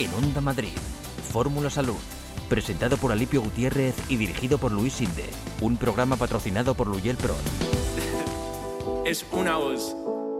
En Onda Madrid, Fórmula Salud, presentado por Alipio Gutiérrez y dirigido por Luis Sinde, un programa patrocinado por Luyel Pro. Es una voz.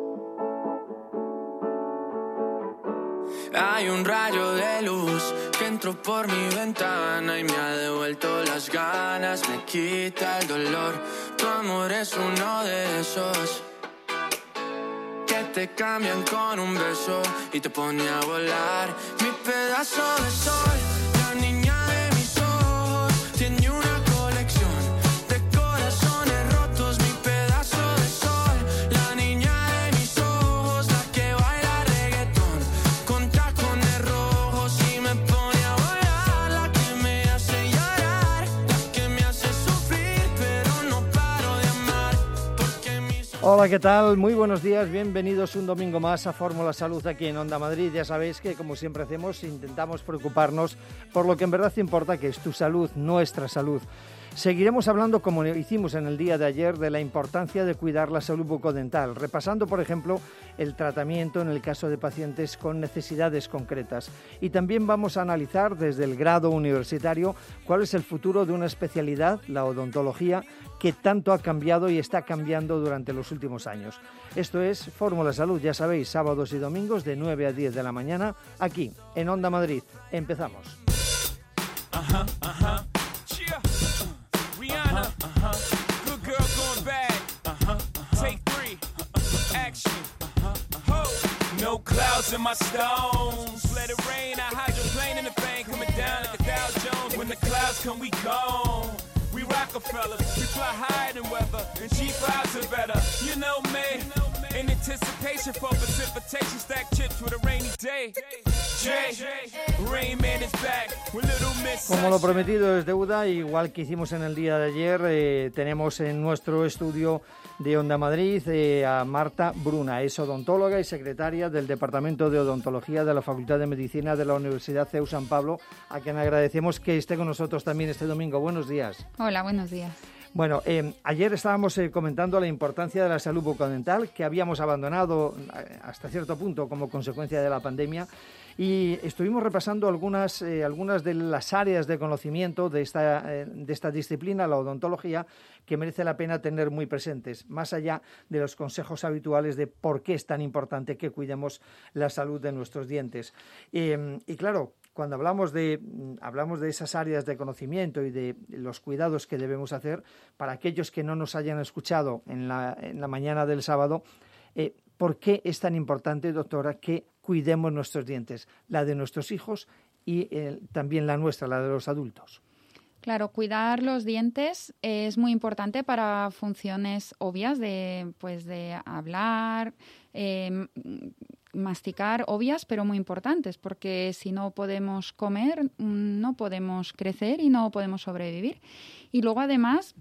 Hay un rayo de luz que entró por mi ventana y me ha devuelto las ganas, me quita el dolor. Tu amor es uno de esos que te cambian con un beso y te pone a volar. Mi pedazo de sol, la niña de mis ojos, tiene una colección de corazones rotos. Mi pedazo de sol, la niña de mis ojos, la que baila reggaetón con tacones rojos y me pone a volar. La que me hace llorar, la que me hace sufrir, pero no paro de amar porque mis... Hola, ¿qué tal? Muy buenos días, bienvenidos un domingo más a Fórmula Salud aquí en Onda Madrid. Ya sabéis que, como siempre hacemos, intentamos preocuparnos por lo que en verdad importa, que es tu salud, nuestra salud. Seguiremos hablando, como hicimos en el día de ayer, de la importancia de cuidar la salud bucodental, repasando, por ejemplo, el tratamiento en el caso de pacientes con necesidades concretas. Y también vamos a analizar desde el grado universitario cuál es el futuro de una especialidad, la odontología, que tanto ha cambiado y está cambiando durante los últimos años. Esto es Fórmula Salud, ya sabéis, sábados y domingos de 9 a 10 de la mañana, aquí en Onda Madrid. Empezamos. Good girl going bad. Take 3. Action. No clouds in my stones. Let it rain. I hydroplane in the bank. Coming down like a Dow Jones. When the clouds come, we gone. We Rockefellers. We fly higher than weather. And G5s are better. You know me. In anticipation for precipitation. Stack chips with a rainy day. Rain Man is back. With Little Miss. Como lo prometido es deuda, igual que hicimos en el día de ayer, tenemos en nuestro estudio de Onda Madrid a Marta Bruna, es odontóloga y secretaria del Departamento de Odontología de la Facultad de Medicina de la Universidad CEU San Pablo, a quien agradecemos que esté con nosotros también este domingo. Buenos días. Hola, buenos días. Bueno, ayer estábamos comentando la importancia de la salud bucodental, que habíamos abandonado hasta cierto punto como consecuencia de la pandemia, y estuvimos repasando algunas de las áreas de conocimiento de esta disciplina, la odontología, que merece la pena tener muy presentes, más allá de los consejos habituales de por qué es tan importante que cuidemos la salud de nuestros dientes. Y claro, cuando hablamos de esas áreas de conocimiento y de los cuidados que debemos hacer, para aquellos que no nos hayan escuchado en la mañana del sábado, ¿por qué es tan importante, doctora, que cuidemos nuestros dientes, la de nuestros hijos y también la nuestra, la de los adultos? Claro, cuidar los dientes es muy importante para funciones obvias de hablar, masticar, obvias pero muy importantes, porque si no podemos comer, no podemos crecer y no podemos sobrevivir. Y luego, además,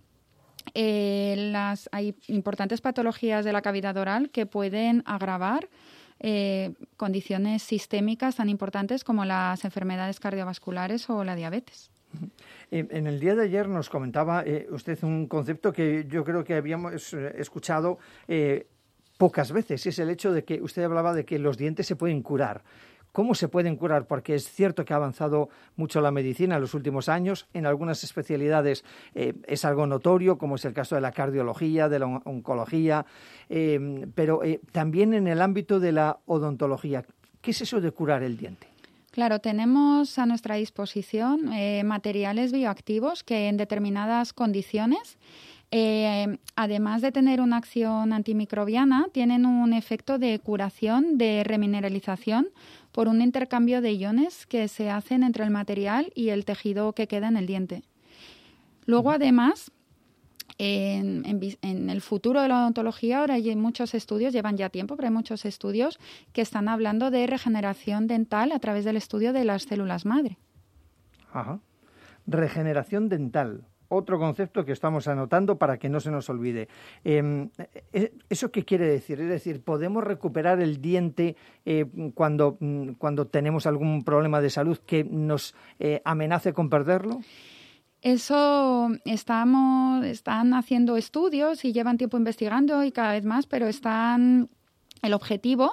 hay importantes patologías de la cavidad oral que pueden agravar condiciones sistémicas tan importantes como las enfermedades cardiovasculares o la diabetes. En el día de ayer nos comentaba usted un concepto que yo creo que habíamos escuchado pocas veces, y es el hecho de que usted hablaba de que los dientes se pueden curar. ¿Cómo se pueden curar? Porque es cierto que ha avanzado mucho la medicina en los últimos años. En algunas especialidades es algo notorio, como es el caso de la cardiología, de la oncología, pero también en el ámbito de la odontología. ¿Qué es eso de curar el diente? Claro, tenemos a nuestra disposición materiales bioactivos que en determinadas condiciones, además de tener una acción antimicrobiana, tienen un efecto de curación, de remineralización por un intercambio de iones que se hacen entre el material y el tejido que queda en el diente. Luego, además, en el futuro de la odontología, ahora hay muchos estudios, llevan ya tiempo, pero hay muchos estudios que están hablando de regeneración dental a través del estudio de las células madre. Ajá. Regeneración dental. Otro concepto que estamos anotando para que no se nos olvide. ¿Eso qué quiere decir? Es decir, ¿podemos recuperar el diente cuando tenemos algún problema de salud que nos amenace con perderlo? Eso están haciendo estudios y llevan tiempo investigando y cada vez más, pero el objetivo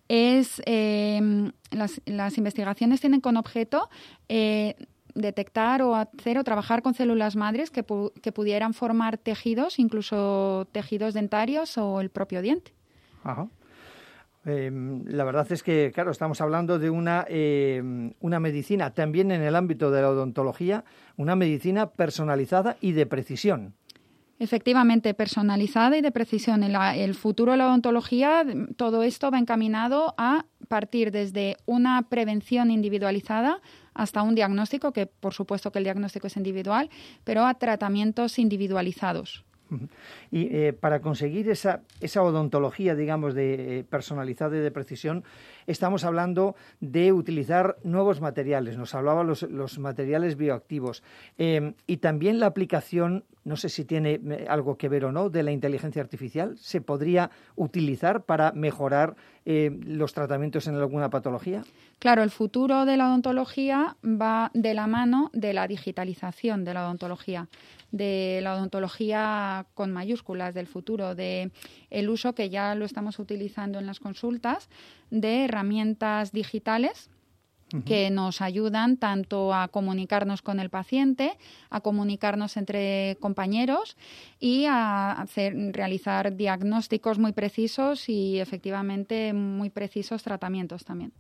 es las investigaciones tienen como objeto detectar o hacer o trabajar con células madres que pudieran formar tejidos, incluso tejidos dentarios o el propio diente. Ajá. La verdad es que, claro, estamos hablando de una medicina, también en el ámbito de la odontología, una medicina personalizada y de precisión. Efectivamente, personalizada y de precisión. El futuro de la odontología, todo esto va encaminado a partir desde una prevención individualizada hasta un diagnóstico, que por supuesto que el diagnóstico es individual, pero a tratamientos individualizados. Y para conseguir esa odontología, digamos, de personalizada y de precisión, estamos hablando de utilizar nuevos materiales. Nos hablaba los materiales bioactivos y también la aplicación, no sé si tiene algo que ver o no, de la inteligencia artificial. ¿Se podría utilizar para mejorar los tratamientos en alguna patología? Claro, el futuro de la odontología va de la mano de la digitalización de la odontología con mayúsculas del futuro, de el uso que ya lo estamos utilizando en las consultas de herramientas digitales que nos ayudan tanto a comunicarnos con el paciente, a comunicarnos entre compañeros y a realizar diagnósticos muy precisos y efectivamente muy precisos tratamientos también.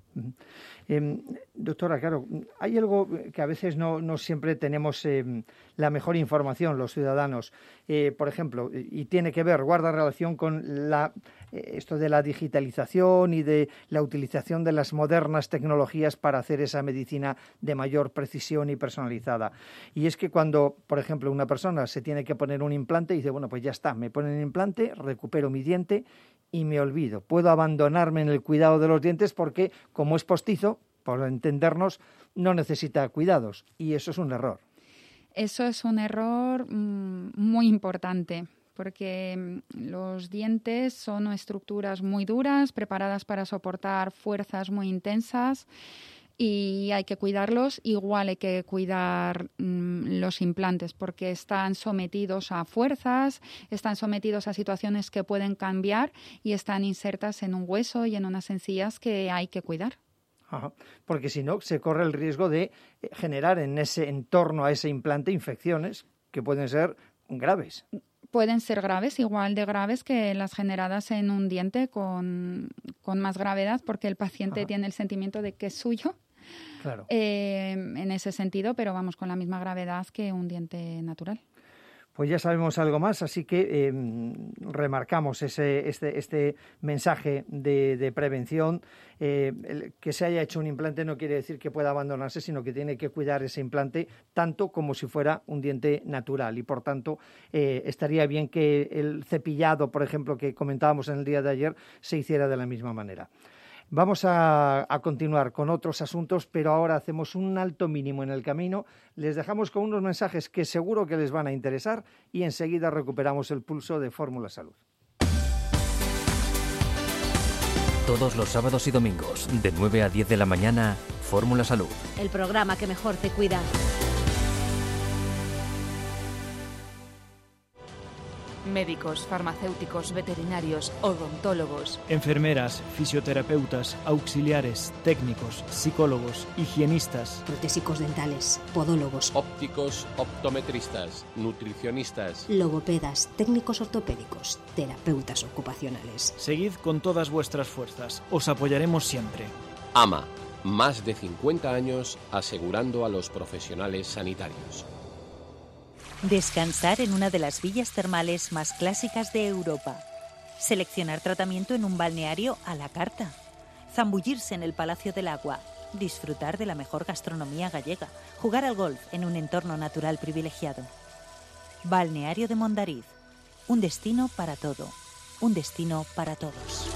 Doctora, claro, hay algo que a veces no siempre tenemos la mejor información los ciudadanos. Por ejemplo, y tiene que ver, guarda relación con esto de la digitalización y de la utilización de las modernas tecnologías para hacer esa medicina de mayor precisión y personalizada. Y es que cuando, por ejemplo, una persona se tiene que poner un implante y dice, bueno, pues ya está, me ponen el implante, recupero mi diente y me olvido. Puedo abandonarme en el cuidado de los dientes porque, como es postizo, por entendernos, no necesita cuidados. Y eso es un error. Eso es un error muy importante, porque los dientes son estructuras muy duras, preparadas para soportar fuerzas muy intensas y hay que cuidarlos. Igual hay que cuidar los implantes porque están sometidos a fuerzas, están sometidos a situaciones que pueden cambiar y están insertas en un hueso y en unas encías que hay que cuidar. Ajá, porque si no, se corre el riesgo de generar en ese entorno a ese implante infecciones que pueden ser graves. Pueden ser graves, igual de graves que las generadas en un diente con más gravedad, porque el paciente tiene el sentimiento de que es suyo. Claro. En ese sentido, pero vamos, con la misma gravedad que un diente natural. Pues ya sabemos algo más, así que remarcamos este mensaje de prevención. Que se haya hecho un implante no quiere decir que pueda abandonarse, sino que tiene que cuidar ese implante tanto como si fuera un diente natural. Y, por tanto, estaría bien que el cepillado, por ejemplo, que comentábamos en el día de ayer, se hiciera de la misma manera. Vamos a continuar con otros asuntos, pero ahora hacemos un alto mínimo en el camino. Les dejamos con unos mensajes que seguro que les van a interesar y enseguida recuperamos el pulso de Fórmula Salud. Todos los sábados y domingos, de 9 a 10 de la mañana, Fórmula Salud. El programa que mejor te cuida. Médicos, farmacéuticos, veterinarios, odontólogos, enfermeras, fisioterapeutas, auxiliares, técnicos, psicólogos, higienistas, protésicos dentales, podólogos, ópticos, optometristas, nutricionistas, logopedas, técnicos ortopédicos, terapeutas ocupacionales. Seguid con todas vuestras fuerzas, os apoyaremos siempre. AMA, más de 50 años asegurando a los profesionales sanitarios. Descansar en una de las villas termales más clásicas de Europa. Seleccionar tratamiento en un balneario a la carta. Zambullirse en el Palacio del Agua. Disfrutar de la mejor gastronomía gallega. Jugar al golf en un entorno natural privilegiado. Balneario de Mondariz. Un destino para todo. Un destino para todos.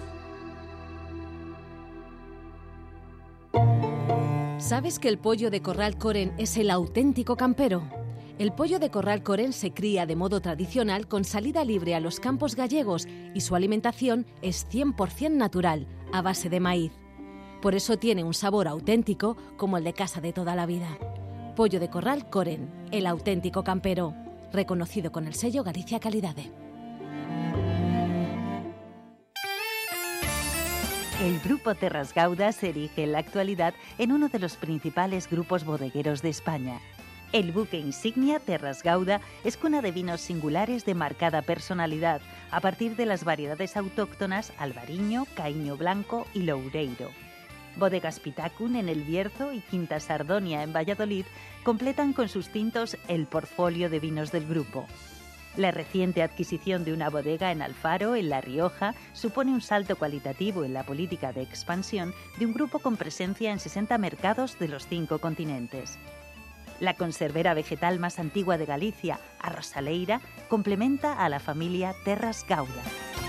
¿Sabes que el pollo de Corral Coren es el auténtico campero? El pollo de Corral Coren se cría de modo tradicional con salida libre a los campos gallegos y su alimentación es 100% natural, a base de maíz. Por eso tiene un sabor auténtico como el de casa de toda la vida. Pollo de Corral Coren, el auténtico campero, reconocido con el sello Galicia Calidade. El Grupo Terras Gauda se erige en la actualidad en uno de los principales grupos bodegueros de España. El buque insignia Terras Gauda es cuna de vinos singulares de marcada personalidad a partir de las variedades autóctonas Albariño, Caíño Blanco y Loureiro. Bodegas Pitacun en El Bierzo y Quinta Sardonia en Valladolid completan con sus tintos el portfolio de vinos del grupo. La reciente adquisición de una bodega en Alfaro, en La Rioja, supone un salto cualitativo en la política de expansión de un grupo con presencia en 60 mercados de los 5 continentes. La conservera vegetal más antigua de Galicia, Arrosaleira, complementa a la familia Terras Gauda.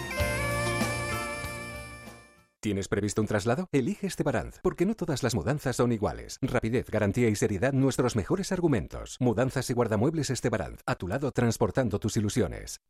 ¿Tienes previsto un traslado? Elige Estebaranz, porque no todas las mudanzas son iguales. Rapidez, garantía y seriedad, nuestros mejores argumentos. Mudanzas y guardamuebles Estebaranz, a tu lado transportando tus ilusiones.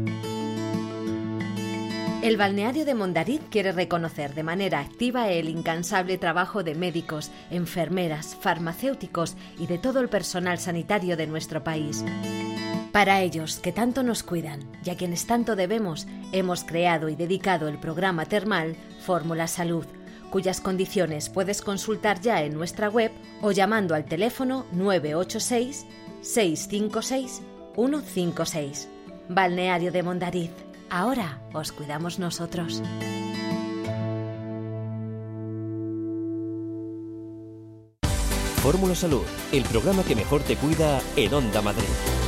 El balneario de Mondariz quiere reconocer de manera activa el incansable trabajo de médicos, enfermeras, farmacéuticos y de todo el personal sanitario de nuestro país. Para ellos, que tanto nos cuidan y a quienes tanto debemos, hemos creado y dedicado el programa termal Fórmula Salud, cuyas condiciones puedes consultar ya en nuestra web o llamando al teléfono 986 656 156. Balneario de Mondariz. Ahora os cuidamos nosotros. Fórmula Salud, el programa que mejor te cuida en Onda Madrid.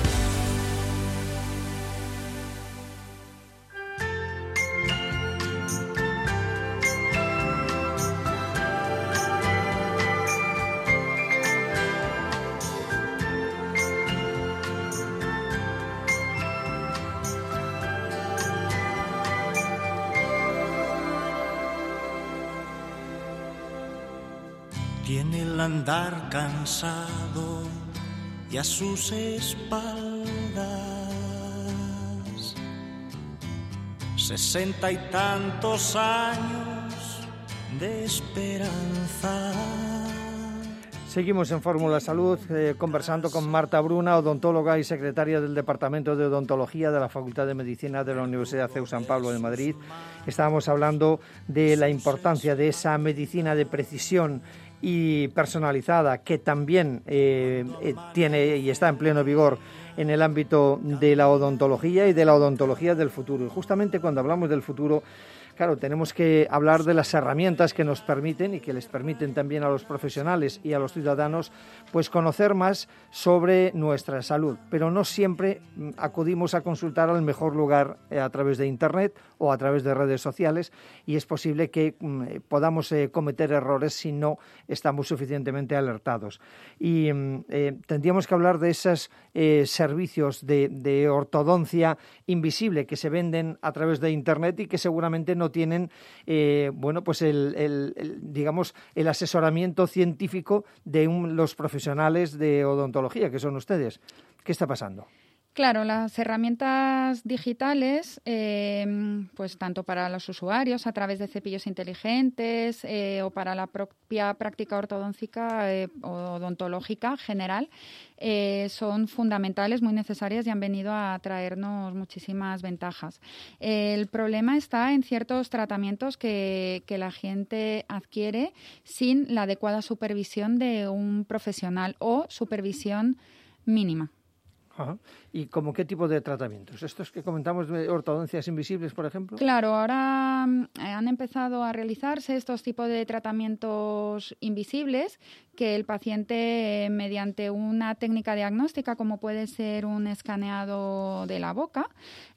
Tiene el andar cansado y a sus espaldas 60 y tantos años de esperanza. Seguimos en Fórmula Salud conversando con Marta Bruna, odontóloga y secretaria del Departamento de Odontología de la Facultad de Medicina de la Universidad CEU San Pablo de Madrid. Estábamos hablando de la importancia de esa medicina de precisión y personalizada que también tiene y está en pleno vigor en el ámbito de la odontología y de la odontología del futuro. Y justamente cuando hablamos del futuro, claro, tenemos que hablar de las herramientas que nos permiten y que les permiten también a los profesionales y a los ciudadanos pues conocer más sobre nuestra salud, pero no siempre acudimos a consultar al mejor lugar a través de Internet o a través de redes sociales, y es posible que podamos cometer errores si no estamos suficientemente alertados. Y tendríamos que hablar de esos servicios de ortodoncia invisible que se venden a través de Internet y que seguramente no tienen pues digamos el asesoramiento científico de los profesionales de odontología, que son ustedes. ¿Qué está pasando? Claro, las herramientas digitales, pues tanto para los usuarios a través de cepillos inteligentes o para la propia práctica ortodóntica odontológica general, son fundamentales, muy necesarias y han venido a traernos muchísimas ventajas. El problema está en ciertos tratamientos que la gente adquiere sin la adecuada supervisión de un profesional o supervisión mínima. Ajá. ¿Y como qué tipo de tratamientos? ¿Estos que comentamos de ortodoncias invisibles, por ejemplo? Claro, ahora han empezado a realizarse estos tipos de tratamientos invisibles que el paciente, mediante una técnica diagnóstica, como puede ser un escaneado de la boca,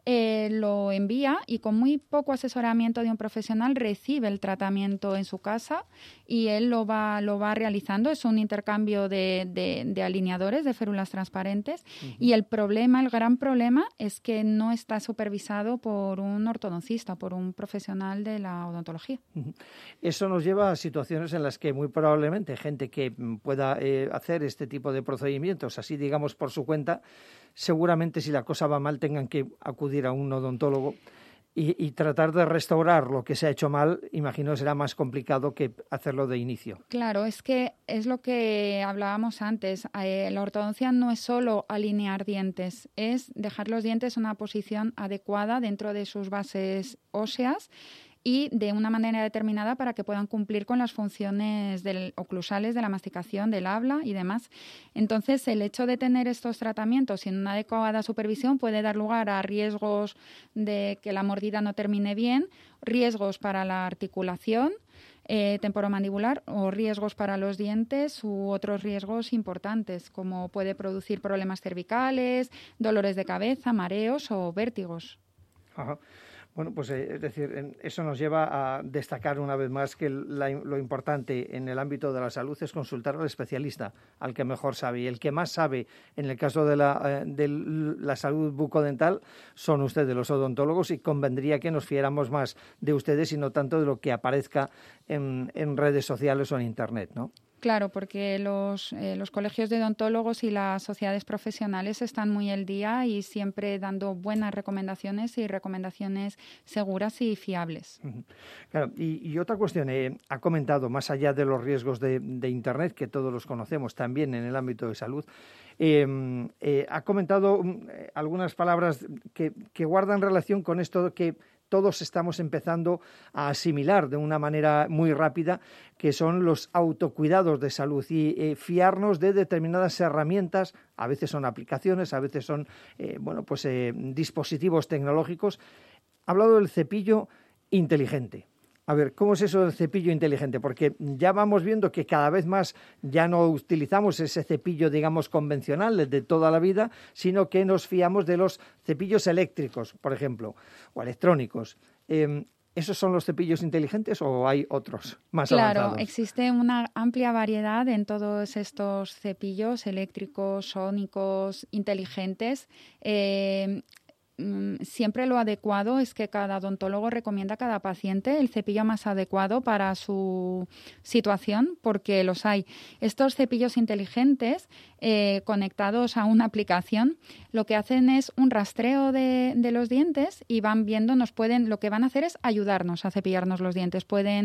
lo envía y con muy poco asesoramiento de un profesional recibe el tratamiento en su casa y él lo va realizando. Es un intercambio de alineadores, de férulas transparentes, y el gran problema es que no está supervisado por un ortodoncista, por un profesional de la odontología. Eso nos lleva a situaciones en las que muy probablemente gente que pueda hacer este tipo de procedimientos, así digamos por su cuenta, seguramente si la cosa va mal tengan que acudir a un odontólogo y tratar de restaurar lo que se ha hecho mal, imagino será más complicado que hacerlo de inicio. Claro, es que es lo que hablábamos antes. La ortodoncia no es solo alinear dientes, es dejar los dientes en una posición adecuada dentro de sus bases óseas y de una manera determinada para que puedan cumplir con las funciones oclusales de la masticación, del habla y demás. Entonces, el hecho de tener estos tratamientos sin una adecuada supervisión puede dar lugar a riesgos de que la mordida no termine bien, riesgos para la articulación temporomandibular o riesgos para los dientes u otros riesgos importantes, como puede producir problemas cervicales, dolores de cabeza, mareos o vértigos. Ajá. Bueno, pues es decir, eso nos lleva a destacar una vez más que lo importante en el ámbito de la salud es consultar al especialista, al que mejor sabe. Y el que más sabe en el caso de la salud bucodental son ustedes, los odontólogos, y convendría que nos fiáramos más de ustedes y no tanto de lo que aparezca en redes sociales o en Internet, ¿no? Claro, porque los colegios de odontólogos y las sociedades profesionales están muy al día y siempre dando buenas recomendaciones y recomendaciones seguras y fiables. Claro, y otra cuestión, ha comentado, más allá de los riesgos de Internet, que todos los conocemos también en el ámbito de salud, ha comentado algunas palabras que guardan relación con esto que todos estamos empezando a asimilar de una manera muy rápida, que son los autocuidados de salud y fiarnos de determinadas herramientas, a veces son aplicaciones, a veces son dispositivos tecnológicos. Ha hablado del cepillo inteligente. A ver, ¿cómo es eso del cepillo inteligente? Porque ya vamos viendo que cada vez más ya no utilizamos ese cepillo, digamos, convencional de toda la vida, sino que nos fiamos de los cepillos eléctricos, por ejemplo, o electrónicos. ¿Esos son los cepillos inteligentes o hay otros más avanzados? Claro, existe una amplia variedad en todos estos cepillos eléctricos, sónicos, inteligentes. Siempre lo adecuado es que cada odontólogo recomienda a cada paciente el cepillo más adecuado para su situación, porque los hay. Estos cepillos inteligentes conectados a una aplicación, lo que hacen es un rastreo de los dientes y van viendo, lo que van a hacer es ayudarnos a cepillarnos los dientes.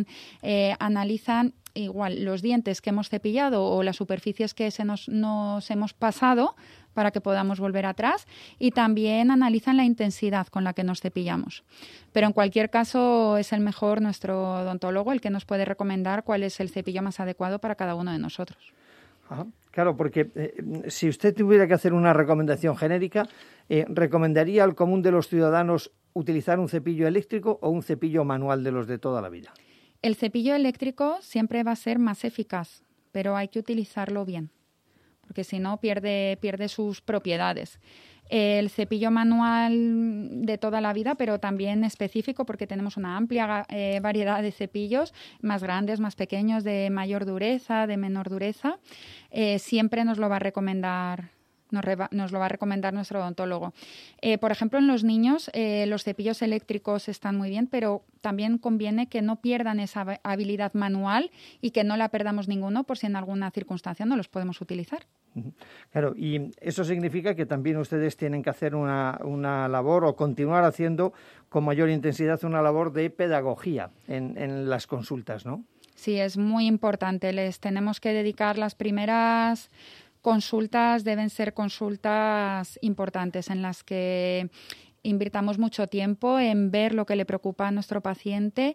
Analizan igual los dientes que hemos cepillado o las superficies que nos hemos pasado para que podamos volver atrás, y también analizan la intensidad con la que nos cepillamos. Pero en cualquier caso es el mejor nuestro odontólogo el que nos puede recomendar cuál es el cepillo más adecuado para cada uno de nosotros. Ajá. Claro, porque si usted tuviera que hacer una recomendación genérica, ¿recomendaría al común de los ciudadanos utilizar un cepillo eléctrico o un cepillo manual de los de toda la vida? El cepillo eléctrico siempre va a ser más eficaz, pero hay que utilizarlo bien, porque si no pierde sus propiedades. El cepillo manual de toda la vida, pero también específico, porque tenemos una amplia variedad de cepillos, más grandes, más pequeños, de mayor dureza, de menor dureza, siempre nos lo va a recomendar. Nos lo va a recomendar nuestro odontólogo. Por ejemplo, en los niños los cepillos eléctricos están muy bien, pero también conviene que no pierdan esa habilidad manual y que no la perdamos ninguno por si en alguna circunstancia no los podemos utilizar. Claro, y eso significa que también ustedes tienen que hacer una labor o continuar haciendo con mayor intensidad una labor de pedagogía en las consultas, ¿no? Sí, es muy importante. Les tenemos que dedicar las primeras consultas, deben ser consultas importantes en las que invirtamos mucho tiempo en ver lo que le preocupa a nuestro paciente,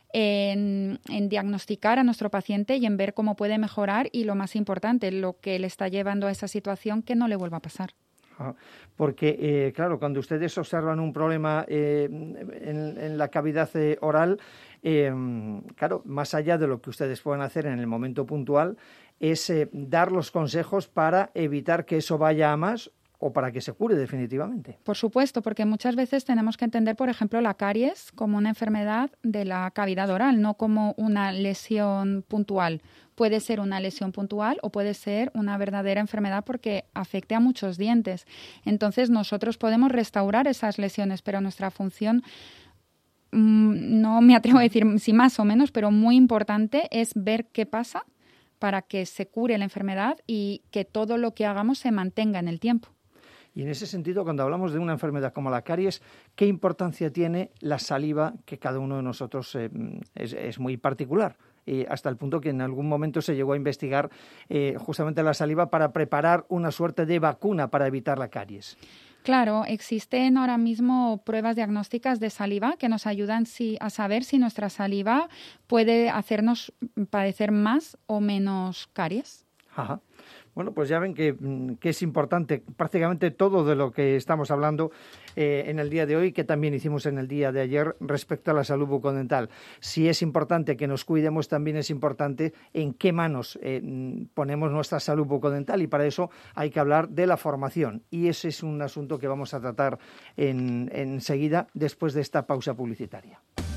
en diagnosticar a nuestro paciente y en ver cómo puede mejorar y, lo más importante, lo que le está llevando a esa situación, que no le vuelva a pasar. Porque, claro, cuando ustedes observan un problema en la cavidad oral, claro, más allá de lo que ustedes puedan hacer en el momento puntual, es dar los consejos para evitar que eso vaya a más o para que se cure definitivamente. Por supuesto, porque muchas veces tenemos que entender, por ejemplo, la caries como una enfermedad de la cavidad oral, no como una lesión puntual. Puede ser una lesión puntual o puede ser una verdadera enfermedad porque afecte a muchos dientes. Entonces, nosotros podemos restaurar esas lesiones, pero nuestra función, no me atrevo a decir si más o menos, pero muy importante es ver qué pasa para que se cure la enfermedad y que todo lo que hagamos se mantenga en el tiempo. Y en ese sentido, cuando hablamos de una enfermedad como la caries, ¿qué importancia tiene la saliva, que cada uno de nosotros es muy particular? Hasta el punto que en algún momento se llegó a investigar justamente la saliva para preparar una suerte de vacuna para evitar la caries. Claro, existen ahora mismo pruebas diagnósticas de saliva que nos ayudan a saber si nuestra saliva puede hacernos padecer más o menos caries. Ajá. Bueno, pues ya ven que es importante prácticamente todo de lo que estamos hablando en el día de hoy, que también hicimos en el día de ayer respecto a la salud bucodental. Si es importante que nos cuidemos, también es importante en qué manos ponemos nuestra salud bucodental, y para eso hay que hablar de la formación. Y ese es un asunto que vamos a tratar enseguida, después de esta pausa publicitaria.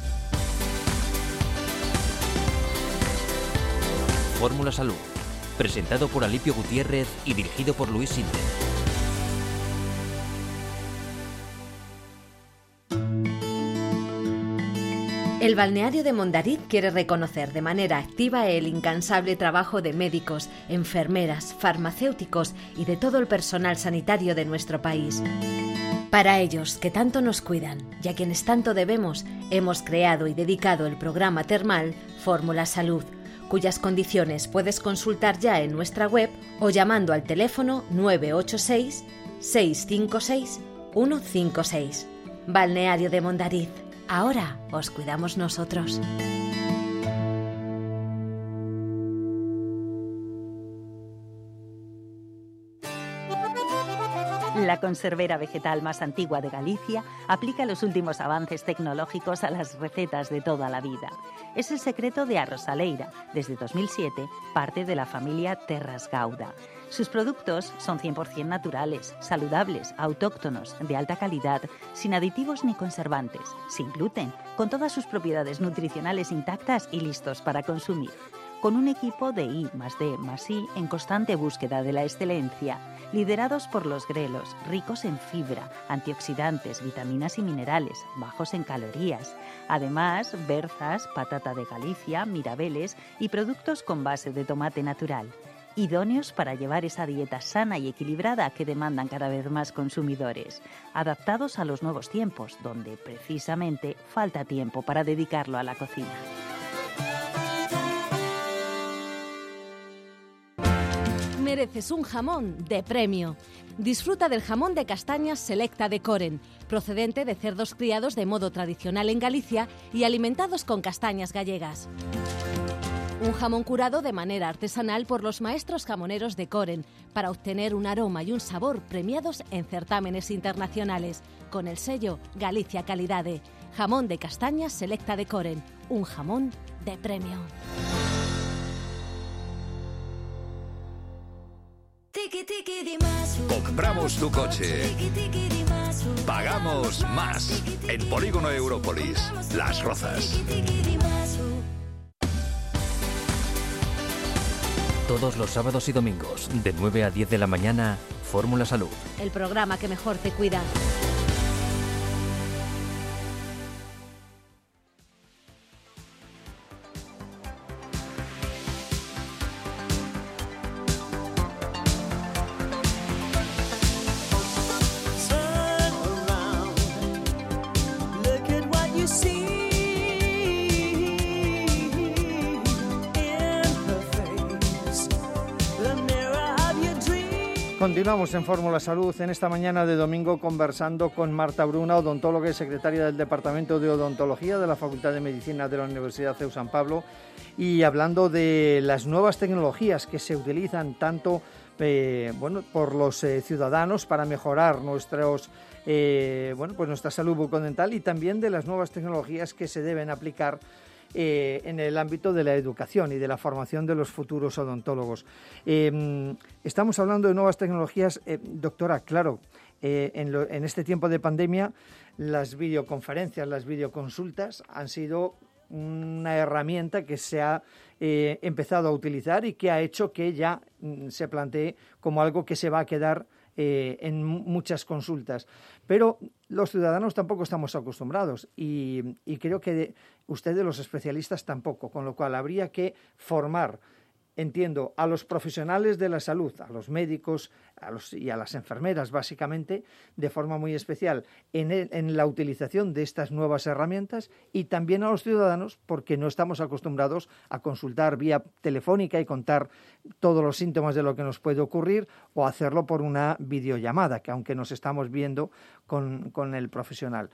Fórmula Salud, presentado por Alipio Gutiérrez y dirigido por Luis Sinde. El balneario de Mondariz quiere reconocer de manera activa el incansable trabajo de médicos, enfermeras, farmacéuticos y de todo el personal sanitario de nuestro país. Para ellos, que tanto nos cuidan y a quienes tanto debemos, hemos creado y dedicado el programa termal Fórmula Salud, cuyas condiciones puedes consultar ya en nuestra web o llamando al teléfono 986 656 156. Balneario de Mondariz. Ahora os cuidamos nosotros. La conservera vegetal más antigua de Galicia aplica los últimos avances tecnológicos a las recetas de toda la vida. Es el secreto de Arrosaleira, desde 2007, parte de la familia Terras Gauda. Sus productos son 100% naturales, saludables, autóctonos, de alta calidad, sin aditivos ni conservantes, sin gluten, con todas sus propiedades nutricionales intactas y listos para consumir. Con un equipo de I+D+I en constante búsqueda de la excelencia, liderados por los grelos, ricos en fibra, antioxidantes, vitaminas y minerales, bajos en calorías. Además, berzas, patata de Galicia, mirabeles y productos con base de tomate natural. Idóneos para llevar esa dieta sana y equilibrada que demandan cada vez más consumidores, adaptados a los nuevos tiempos, donde precisamente falta tiempo para dedicarlo a la cocina. Mereces un jamón de premio. Disfruta del jamón de castañas Selecta de Coren, procedente de cerdos criados de modo tradicional en Galicia y alimentados con castañas gallegas. Un jamón curado de manera artesanal por los maestros jamoneros de Coren para obtener un aroma y un sabor premiados en certámenes internacionales, con el sello Galicia Calidade. Jamón de castañas Selecta de Coren, un jamón de premio. Compramos tu coche. Pagamos más. En Polígono Európolis, Las Rozas. Todos los sábados y domingos, de 9 a 10 de la mañana, Fórmula Salud. El programa que mejor te cuida. Continuamos en Fórmula Salud en esta mañana de domingo conversando con Marta Bruna, odontóloga y secretaria del Departamento de Odontología de la Facultad de Medicina de la Universidad CEU San Pablo, y hablando de las nuevas tecnologías que se utilizan tanto por los ciudadanos para mejorar nuestra salud bucodental, y también de las nuevas tecnologías que se deben aplicar en el ámbito de la educación y de la formación de los futuros odontólogos. Estamos hablando de nuevas tecnologías, doctora, claro, en este tiempo de pandemia las videoconferencias, las videoconsultas han sido una herramienta que se ha empezado a utilizar y que ha hecho que ya se plantee como algo que se va a quedar en muchas consultas. Pero los ciudadanos tampoco estamos acostumbrados y creo que ustedes, los especialistas, tampoco, con lo cual habría que formar entiendo, a los profesionales de la salud, a los médicos y a las enfermeras, básicamente, de forma muy especial, en la utilización de estas nuevas herramientas, y también a los ciudadanos, porque no estamos acostumbrados a consultar vía telefónica y contar todos los síntomas de lo que nos puede ocurrir, o hacerlo por una videollamada, que aunque nos estamos viendo con el profesional.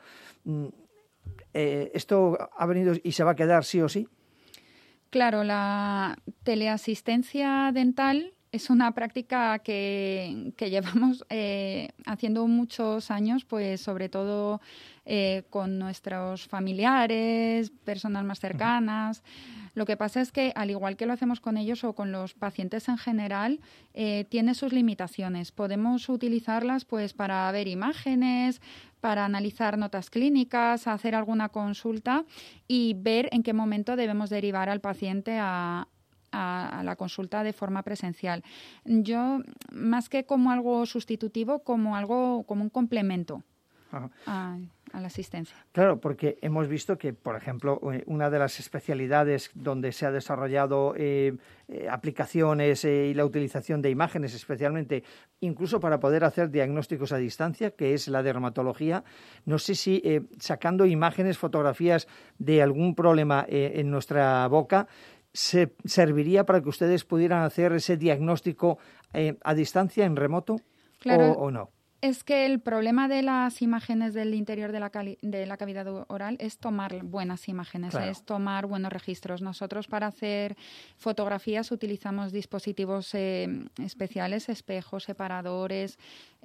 ¿Esto ha venido y se va a quedar sí o sí? Claro, la teleasistencia dental es una práctica que llevamos haciendo muchos años, pues sobre todo con nuestros familiares, personas más cercanas. Lo que pasa es que, al igual que lo hacemos con ellos o con los pacientes en general, tiene sus limitaciones. Podemos utilizarlas pues para ver imágenes, para analizar notas clínicas, hacer alguna consulta y ver en qué momento debemos derivar al paciente a la consulta de forma presencial. Yo, más que como algo sustitutivo, como un complemento a la asistencia. Claro, porque hemos visto que, por ejemplo, una de las especialidades donde se ha desarrollado aplicaciones y la utilización de imágenes, especialmente incluso para poder hacer diagnósticos a distancia, que es la dermatología. No sé si sacando imágenes, fotografías de algún problema en nuestra boca, ¿se serviría para que ustedes pudieran hacer ese diagnóstico a distancia, en remoto, claro, o no? Es que el problema de las imágenes del interior de la cavidad oral es tomar buenas imágenes, claro, es tomar buenos registros. Nosotros, para hacer fotografías, utilizamos dispositivos especiales, espejos, separadores,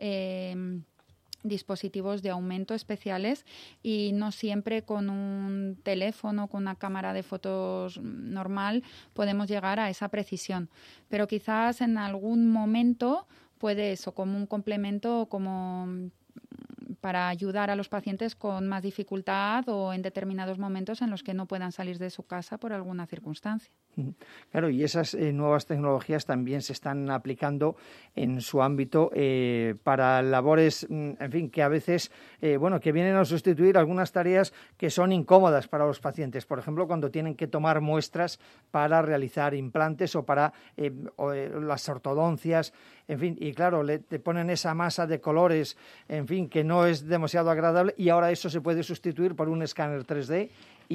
dispositivos de aumento especiales, y no siempre con un teléfono, con una cámara de fotos normal, podemos llegar a esa precisión. Pero quizás en algún momento puede eso, como un complemento, como para ayudar a los pacientes con más dificultad o en determinados momentos en los que no puedan salir de su casa por alguna circunstancia. Claro, y esas nuevas tecnologías también se están aplicando en su ámbito para labores, en fin, que a veces, que vienen a sustituir algunas tareas que son incómodas para los pacientes. Por ejemplo, cuando tienen que tomar muestras para realizar implantes o para las ortodoncias, en fin, y claro, te ponen esa masa de colores, en fin, que no es demasiado agradable, y ahora eso se puede sustituir por un escáner 3D.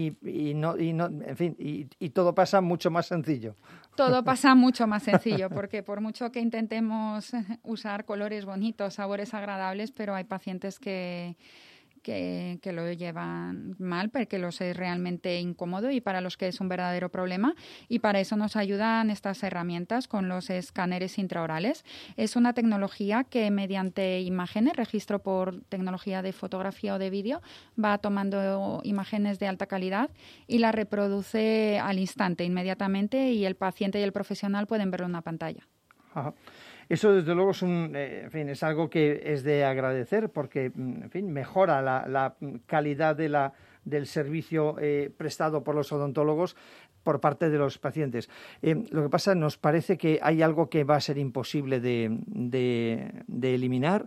Y todo pasa mucho más sencillo. Todo pasa mucho más sencillo, porque por mucho que intentemos usar colores bonitos, sabores agradables, pero hay pacientes que lo llevan mal, porque los es realmente incómodo y para los que es un verdadero problema, y para eso nos ayudan estas herramientas con los escáneres intraorales. Es una tecnología que, mediante imágenes, registro por tecnología de fotografía o de vídeo, va tomando imágenes de alta calidad y las reproduce al instante, inmediatamente, y el paciente y el profesional pueden verlo en una pantalla. Ajá. Eso, desde luego, es algo que es de agradecer, porque, mejora la calidad del servicio prestado por los odontólogos por parte de los pacientes. Lo que pasa, nos parece que hay algo que va a ser imposible de eliminar,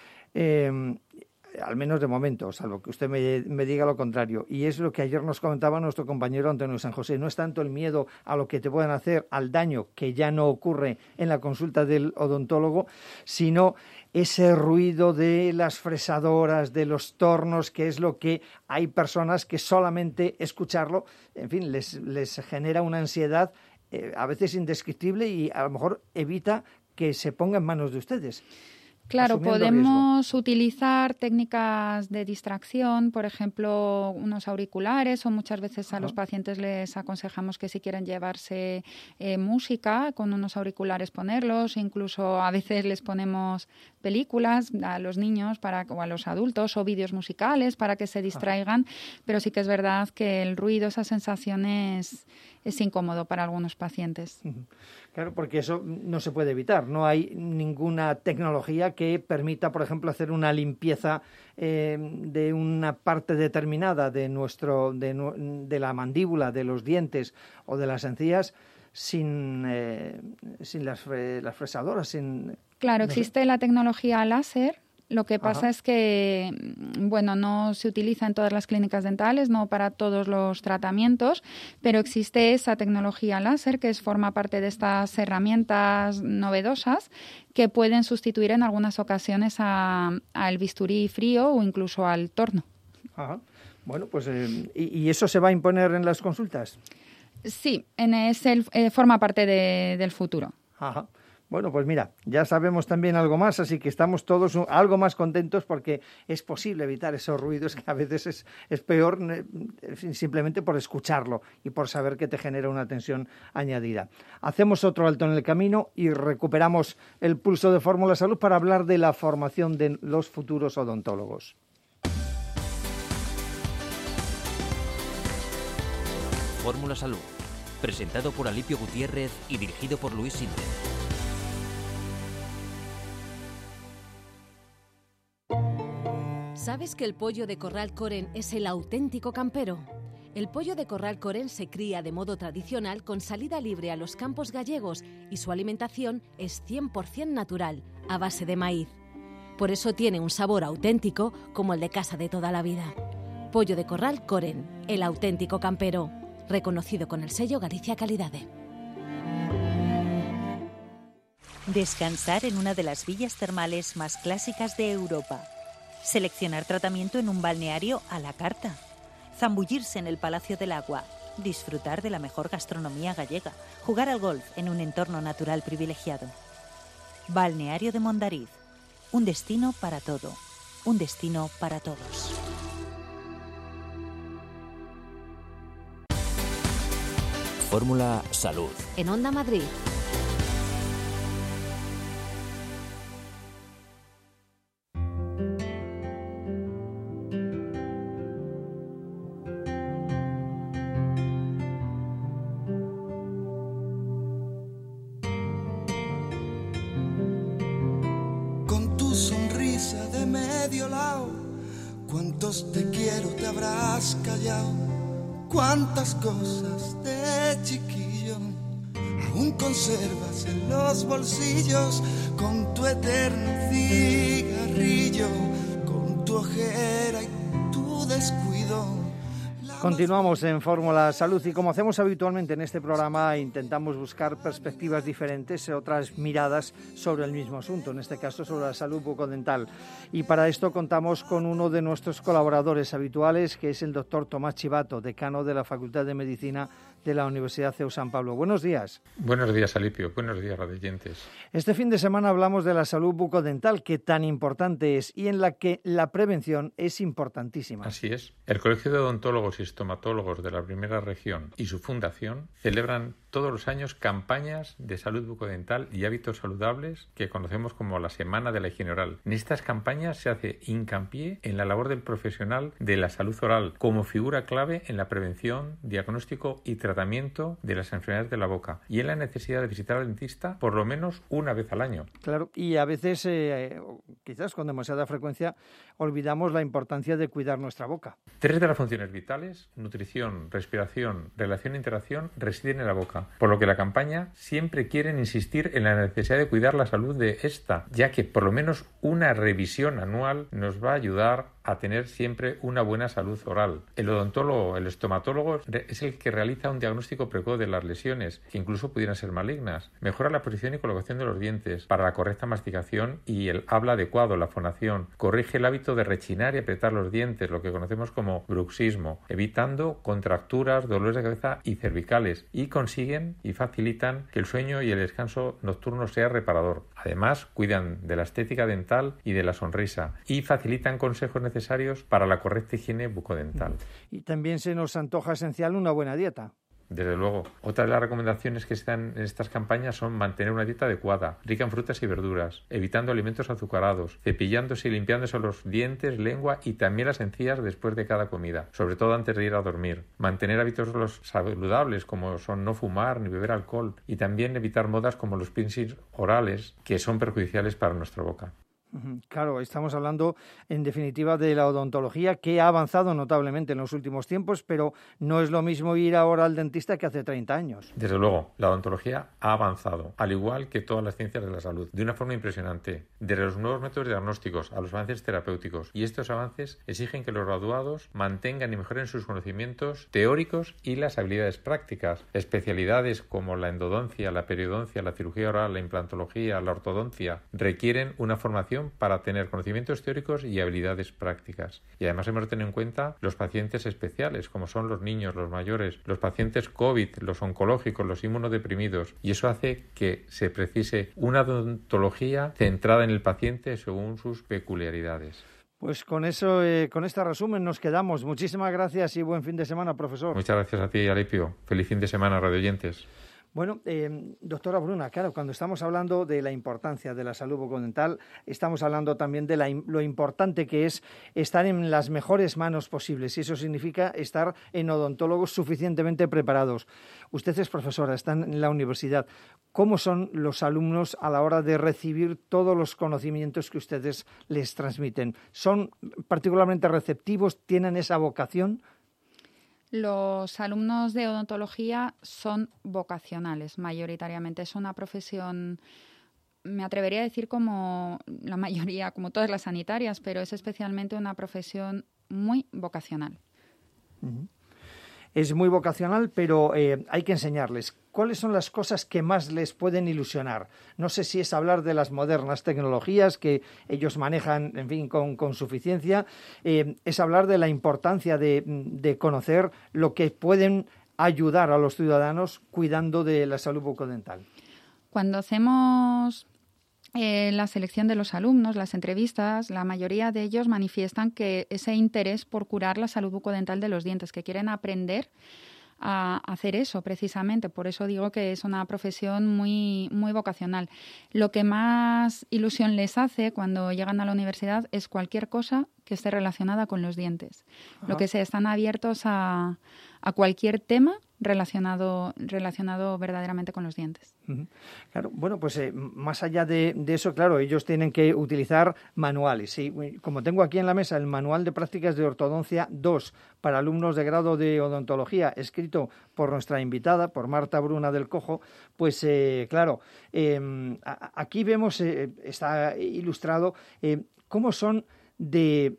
al menos de momento, salvo que usted me diga lo contrario. Y es lo que ayer nos comentaba nuestro compañero Antonio San José. No es tanto el miedo a lo que te puedan hacer, al daño que ya no ocurre en la consulta del odontólogo, sino ese ruido de las fresadoras, de los tornos, que es lo que hay personas que solamente escucharlo, en fin, les genera una ansiedad a veces indescriptible, y a lo mejor evita que se ponga en manos de ustedes. Claro, podemos utilizar técnicas de distracción, por ejemplo, unos auriculares, o muchas veces a los pacientes les aconsejamos que si quieren llevarse música, con unos auriculares ponerlos, incluso a veces les ponemos películas a los niños o a los adultos, o vídeos musicales para que se distraigan, pero sí que es verdad que el ruido, esa sensación es incómodo para algunos pacientes. Claro, porque eso no se puede evitar. No hay ninguna tecnología que permita, por ejemplo, hacer una limpieza de una parte determinada de la mandíbula, de los dientes o de las encías sin las fresadoras. Claro, existe la tecnología láser, Lo que pasa es que, bueno, no se utiliza en todas las clínicas dentales, no para todos los tratamientos, pero existe esa tecnología láser que forma parte de estas herramientas novedosas que pueden sustituir en algunas ocasiones al bisturí frío o incluso al torno. Ajá. Bueno, pues ¿y eso se va a imponer en las consultas? Sí, forma parte del futuro. Ajá. Bueno, pues mira, ya sabemos también algo más, así que estamos todos algo más contentos porque es posible evitar esos ruidos que a veces es peor simplemente por escucharlo y por saber que te genera una tensión añadida. Hacemos otro alto en el camino y recuperamos el pulso de Fórmula Salud para hablar de la formación de los futuros odontólogos. Fórmula Salud, presentado por Alipio Gutiérrez y dirigido por Luis Sinde. ¿Sabes que el pollo de Corral Coren es el auténtico campero? El pollo de Corral Coren se cría de modo tradicional con salida libre a los campos gallegos y su alimentación es 100% natural, a base de maíz. Por eso tiene un sabor auténtico como el de casa de toda la vida. Pollo de Corral Coren, el auténtico campero, reconocido con el sello Galicia Calidade. Descansar en una de las villas termales más clásicas de Europa. Seleccionar tratamiento en un balneario a la carta. Zambullirse en el Palacio del Agua. Disfrutar de la mejor gastronomía gallega. Jugar al golf en un entorno natural privilegiado. Balneario de Mondariz. Un destino para todo. Un destino para todos. Fórmula Salud. En Onda Madrid. ¿Cuántos te quiero te habrás callado? ¿Cuántas cosas de chiquillo aún conservas en los bolsillos? Con tu eterno cigarrillo, con tu ojera y tu descuido. Continuamos en Fórmula Salud y como hacemos habitualmente en este programa intentamos buscar perspectivas diferentes, otras miradas sobre el mismo asunto, en este caso sobre la salud bucodental. Y para esto contamos con uno de nuestros colaboradores habituales, que es el doctor Tomás Chivato, decano de la Facultad de Medicina de la Universidad CEU San Pablo. Buenos días. Buenos días, Alipio. Buenos días, radioyentes. Este fin de semana hablamos de la salud bucodental, que tan importante es y en la que la prevención es importantísima. Así es. El Colegio de Odontólogos y Estomatólogos de la Primera Región y su fundación celebran todos los años campañas de salud bucodental y hábitos saludables que conocemos como la Semana de la Higiene Oral. En estas campañas se hace hincapié en la labor del profesional de la salud oral como figura clave en la prevención, diagnóstico y tratamiento de las enfermedades de la boca y en la necesidad de visitar al dentista por lo menos una vez al año. Claro, y a veces, quizás con demasiada frecuencia, olvidamos la importancia de cuidar nuestra boca. 3 de las funciones vitales, nutrición, respiración, relación e interacción, residen en la boca, por lo que la campaña siempre quieren insistir en la necesidad de cuidar la salud de esta, ya que por lo menos una revisión anual nos va a ayudar a tener siempre una buena salud oral. El odontólogo, el estomatólogo, es el que realiza un diagnóstico precoz de las lesiones, que incluso pudieran ser malignas. Mejora la posición y colocación de los dientes para la correcta masticación y el habla adecuado, la fonación. Corrige el hábito de rechinar y apretar los dientes, lo que conocemos como bruxismo, evitando contracturas, dolores de cabeza y cervicales, y consiguen y facilitan que el sueño y el descanso nocturno sea reparador. Además, cuidan de la estética dental y de la sonrisa y facilitan consejos necesarios para la correcta higiene bucodental. Y también se nos antoja esencial una buena dieta. Desde luego. Otra de las recomendaciones que están en estas campañas son mantener una dieta adecuada, rica en frutas y verduras, evitando alimentos azucarados, cepillándose y limpiándose los dientes, lengua y también las encías después de cada comida, sobre todo antes de ir a dormir. Mantener hábitos saludables como son no fumar ni beber alcohol y también evitar modas como los piercings orales que son perjudiciales para nuestra boca. Claro, estamos hablando en definitiva de la odontología, que ha avanzado notablemente en los últimos tiempos, pero no es lo mismo ir ahora al dentista que hace 30 años. Desde luego, la odontología ha avanzado, al igual que todas las ciencias de la salud, de una forma impresionante, desde los nuevos métodos diagnósticos a los avances terapéuticos. Y estos avances exigen que los graduados mantengan y mejoren sus conocimientos teóricos y las habilidades prácticas. Especialidades como la endodoncia, la periodoncia, la cirugía oral, la implantología, la ortodoncia requieren una formación para tener conocimientos teóricos y habilidades prácticas. Y además hemos de tener en cuenta los pacientes especiales, como son los niños, los mayores, los pacientes COVID, los oncológicos, los inmunodeprimidos. Y eso hace que se precise una odontología centrada en el paciente según sus peculiaridades. Pues con eso, con este resumen nos quedamos. Muchísimas gracias y buen fin de semana, profesor. Muchas gracias a ti, Alipio. Feliz fin de semana, radioyentes. Bueno, doctora Bruna, claro, cuando estamos hablando de la importancia de la salud bucodental, estamos hablando también de lo importante que es estar en las mejores manos posibles, y eso significa estar en odontólogos suficientemente preparados. Usted es profesora, está en la universidad. ¿Cómo son los alumnos a la hora de recibir todos los conocimientos que ustedes les transmiten? ¿Son particularmente receptivos? ¿Tienen esa vocación? Los alumnos de odontología son vocacionales, mayoritariamente. Es una profesión, me atrevería a decir como la mayoría, como todas las sanitarias, pero es especialmente una profesión muy vocacional. Es muy vocacional, pero hay que enseñarles. ¿Cuáles son las cosas que más les pueden ilusionar? No sé si es hablar de las modernas tecnologías que ellos manejan, en fin, con suficiencia. Es hablar de la importancia de conocer lo que pueden ayudar a los ciudadanos cuidando de la salud bucodental. Cuando hacemos la selección de los alumnos, las entrevistas, la mayoría de ellos manifiestan que ese interés por curar la salud bucodental de los dientes, que quieren aprender a hacer eso precisamente. Por eso digo que es una profesión muy, muy vocacional. Lo que más ilusión les hace cuando llegan a la universidad es cualquier cosa que esté relacionada con los dientes. Ajá. Lo que sea, están abiertos a cualquier tema relacionado verdaderamente con los dientes. Claro, bueno, pues más allá de eso, claro, ellos tienen que utilizar manuales. ¿Sí? Como tengo aquí en la mesa el Manual de Prácticas de Ortodoncia 2 para alumnos de grado de odontología, escrito por nuestra invitada, por Marta Bruna del Cojo, pues claro, aquí vemos, está ilustrado cómo son de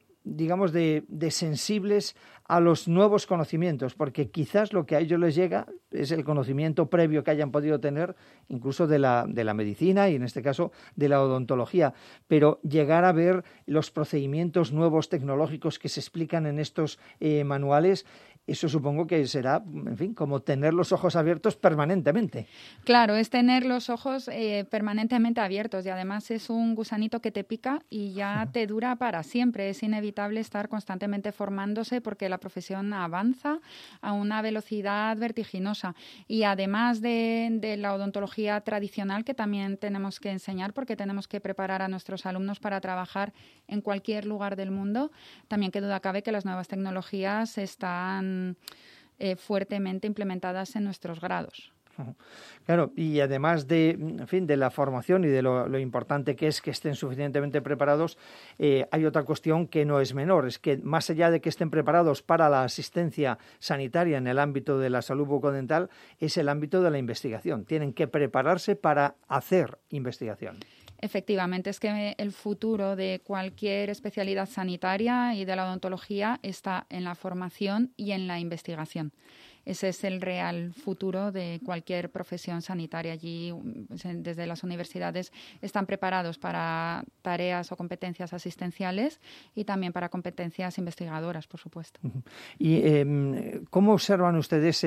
sensibles a los nuevos conocimientos, porque quizás lo que a ellos les llega es el conocimiento previo que hayan podido tener, incluso de la medicina y en este caso de la odontología, pero llegar a ver los procedimientos nuevos tecnológicos que se explican en estos manuales, eso supongo que será, en fin, como tener los ojos abiertos permanentemente. Claro, es tener los ojos permanentemente abiertos y además es un gusanito que te pica y ya te dura para siempre. Es inevitable estar constantemente formándose porque la profesión avanza a una velocidad vertiginosa. Y además de la odontología tradicional, que también tenemos que enseñar porque tenemos que preparar a nuestros alumnos para trabajar en cualquier lugar del mundo, también qué duda cabe que las nuevas tecnologías están fuertemente implementadas en nuestros grados. Claro, y además de la formación y de lo importante que es que estén suficientemente preparados, hay otra cuestión que no es menor, es que más allá de que estén preparados para la asistencia sanitaria en el ámbito de la salud bucodental, es el ámbito de la investigación. Tienen que prepararse para hacer investigación. Efectivamente, es que el futuro de cualquier especialidad sanitaria y de la odontología está en la formación y en la investigación. Ese es el real futuro de cualquier profesión sanitaria. Allí, desde las universidades, están preparados para tareas o competencias asistenciales y también para competencias investigadoras, por supuesto. ¿Y cómo observan ustedes,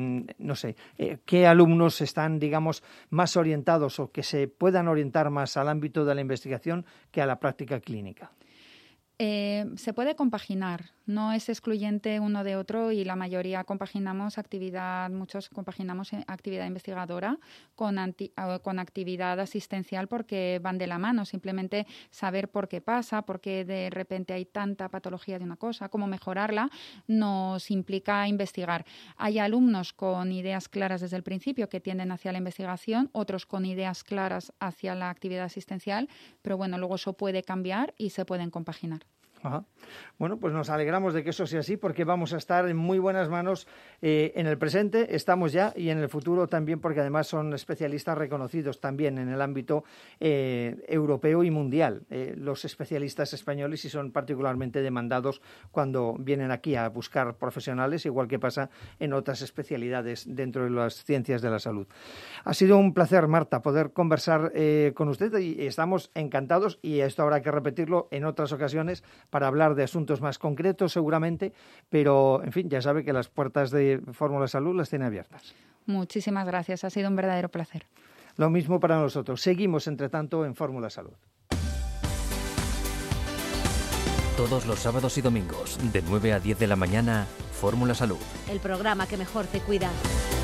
qué alumnos están, digamos, más orientados o que se puedan orientar más al ámbito de la investigación que a la práctica clínica? Se puede compaginar, no es excluyente uno de otro y la mayoría muchos compaginamos actividad investigadora con actividad asistencial porque van de la mano, simplemente saber por qué pasa, por qué de repente hay tanta patología de una cosa, cómo mejorarla, nos implica investigar. Hay alumnos con ideas claras desde el principio que tienden hacia la investigación, otros con ideas claras hacia la actividad asistencial, pero bueno, luego eso puede cambiar y se pueden compaginar. Ajá. Bueno, pues nos alegramos de que eso sea así porque vamos a estar en muy buenas manos en el presente, estamos ya, y en el futuro también, porque además son especialistas reconocidos también en el ámbito europeo y mundial, los especialistas españoles, y son particularmente demandados cuando vienen aquí a buscar profesionales, igual que pasa en otras especialidades dentro de las ciencias de la salud. Ha sido un placer, Marta, poder conversar con usted y estamos encantados, y esto habrá que repetirlo en otras ocasiones para hablar de asuntos más concretos seguramente, pero en fin, ya sabe que las puertas de Fórmula Salud las tiene abiertas. Muchísimas gracias, ha sido un verdadero placer. Lo mismo para nosotros. Seguimos, entre tanto, en Fórmula Salud. Todos los sábados y domingos, de 9 a 10 de la mañana, Fórmula Salud. El programa que mejor te cuida.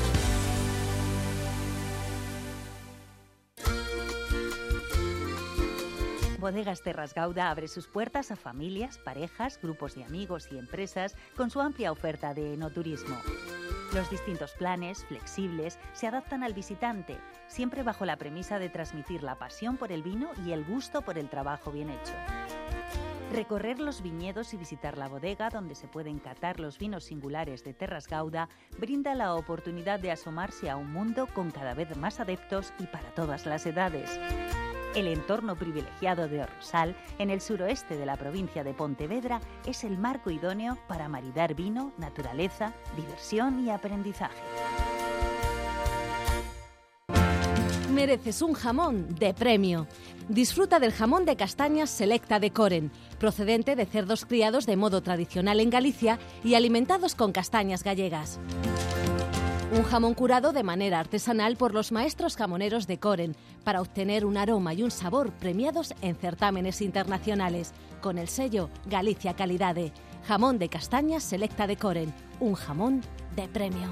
Bodegas Terras Gauda abre sus puertas a familias, parejas, grupos de amigos y empresas con su amplia oferta de enoturismo. Los distintos planes, flexibles, se adaptan al visitante, siempre bajo la premisa de transmitir la pasión por el vino y el gusto por el trabajo bien hecho. Recorrer los viñedos y visitar la bodega donde se pueden catar los vinos singulares de Terras Gauda brinda la oportunidad de asomarse a un mundo con cada vez más adeptos y para todas las edades. El entorno privilegiado de Orrosal, en el suroeste de la provincia de Pontevedra, es el marco idóneo para maridar vino, naturaleza, diversión y aprendizaje. Mereces un jamón de premio. Disfruta del jamón de castañas Selecta de Coren, procedente de cerdos criados de modo tradicional en Galicia y alimentados con castañas gallegas. Un jamón curado de manera artesanal por los maestros jamoneros de Coren para obtener un aroma y un sabor premiados en certámenes internacionales, con el sello Galicia Calidade. Jamón de castañas Selecta de Coren, un jamón de premio.